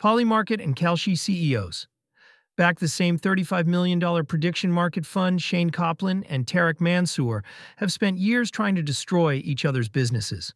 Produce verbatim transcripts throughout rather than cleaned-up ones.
Polymarket and Kalshi C E Os. Back the same thirty-five million dollars prediction market fund, Shane Kaplan and Tarek Mansour have spent years trying to destroy each other's businesses.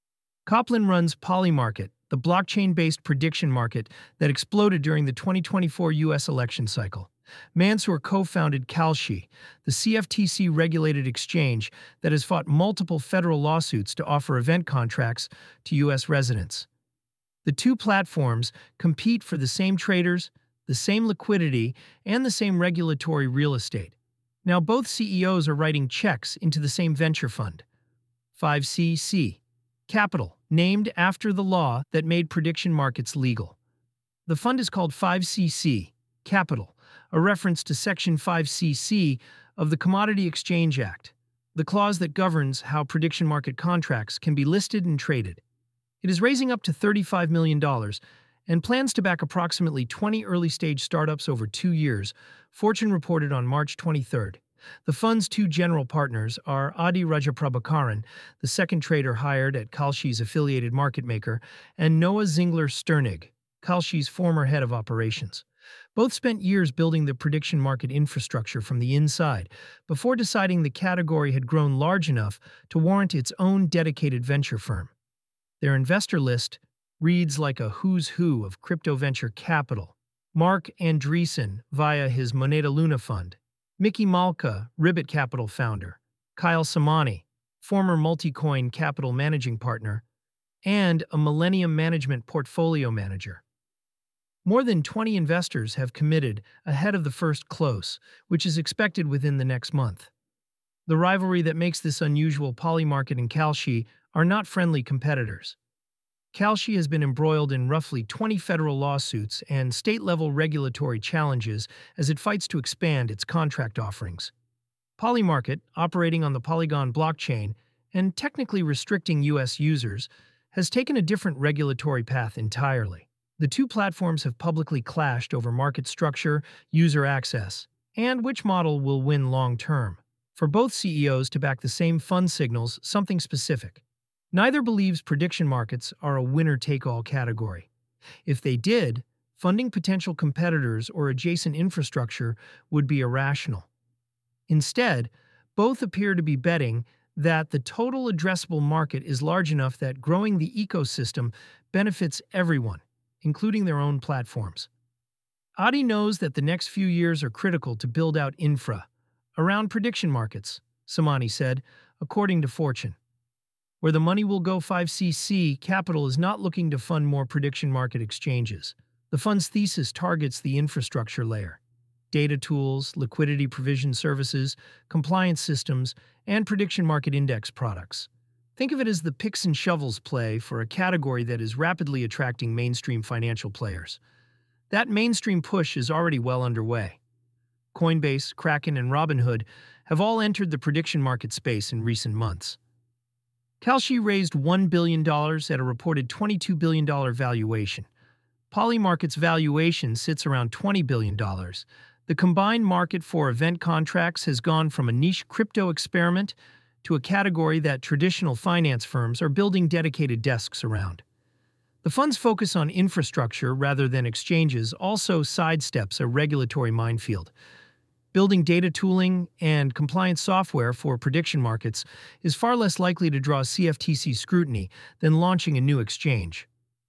Kaplan runs Polymarket, the blockchain-based prediction market that exploded during the twenty twenty-four U S election cycle. Mansour co-founded Kalshi, the C F T C-regulated exchange that has fought multiple federal lawsuits to offer event contracts to U S residents. The two platforms compete for the same traders, the same liquidity, and the same regulatory real estate. Now both C E Os are writing checks into the same venture fund, five C C Capital, named after the law that made prediction markets legal. The fund is called five C C Capital, a reference to Section five C C of the Commodity Exchange Act, the clause that governs how prediction market contracts can be listed and traded. It is raising up to thirty-five million dollars and plans to back approximately twenty early-stage startups over two years, Fortune reported on March twenty-third. The fund's two general partners are Adi Rajaprabhakaran, the second trader hired at Kalshi's affiliated market maker, and Noah Zingler-Sternig, Kalshi's former head of operations. Both spent years building the prediction market infrastructure from the inside before deciding the category had grown large enough to warrant its own dedicated venture firm. Their investor list reads like a who's who of crypto venture capital. Mark Andreessen via his Moneda Luna fund, Mickey Malka, Ribbit Capital founder, Kyle Samani, former Multicoin Capital managing partner, and a Millennium Management portfolio manager. More than twenty investors have committed ahead of the first close, which is expected within the next month. The rivalry that makes this unusual Polymarket and Kalshi are not friendly competitors. Kalshi has been embroiled in roughly twenty federal lawsuits and state-level regulatory challenges as it fights to expand its contract offerings. Polymarket, operating on the Polygon blockchain and technically restricting U S users, has taken a different regulatory path entirely. The two platforms have publicly clashed over market structure, user access, and which model will win long-term. For both C E Os to back the same fund signals something specific. Neither believes prediction markets are a winner-take-all category. If they did, funding potential competitors or adjacent infrastructure would be irrational. Instead, both appear to be betting that the total addressable market is large enough that growing the ecosystem benefits everyone, including their own platforms. Adi knows that the next few years are critical to build out infra around prediction markets, Samani said, according to Fortune. Where the money will go, five C C Capital is not looking to fund more prediction market exchanges. The fund's thesis targets the infrastructure layer: data tools, liquidity provision services, compliance systems, and prediction market index products. Think of it as the picks and shovels play for a category that is rapidly attracting mainstream financial players. That mainstream push is already well underway. Coinbase, Kraken, and Robinhood have all entered the prediction market space in recent months. Kalshi raised one billion dollars at a reported twenty-two billion dollars valuation. Polymarket's valuation sits around twenty billion dollars. The combined market for event contracts has gone from a niche crypto experiment to a category that traditional finance firms are building dedicated desks around. The fund's focus on infrastructure rather than exchanges also sidesteps a regulatory minefield. Building data tooling and compliance software for prediction markets is far less likely to draw C F T C scrutiny than launching a new exchange.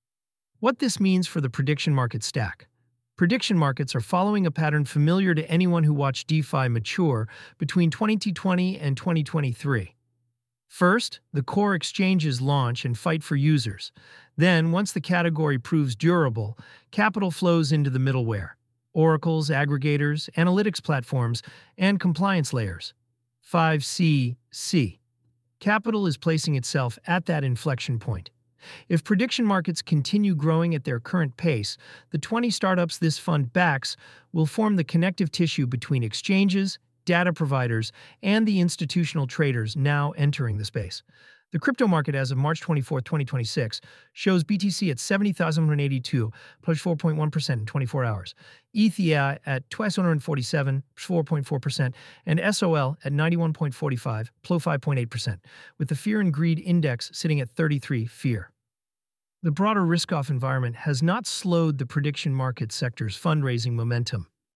What this means for the prediction market stack. Prediction markets are following a pattern familiar to anyone who watched DeFi mature between twenty twenty and twenty twenty-three. First, the core exchanges launch and fight for users. Then, once the category proves durable, capital flows into the middleware: oracles, aggregators, analytics platforms, and compliance layers. five C C Capital is placing itself at that inflection point. If prediction markets continue growing at their current pace, the twenty startups this fund backs will form the connective tissue between exchanges, data providers, and the institutional traders now entering the space. The crypto market as of March twenty-fourth, twenty twenty-six shows B T C at seventy thousand one hundred eighty-two, plus four point one percent in twenty-four hours, E T H at two thousand one hundred forty-seven, four point four percent, and S O L at ninety-one point four five, plus five point eight percent, with the Fear and Greed Index sitting at thirty-three, Fear. The broader risk-off environment has not slowed the prediction market sector's fundraising momentum.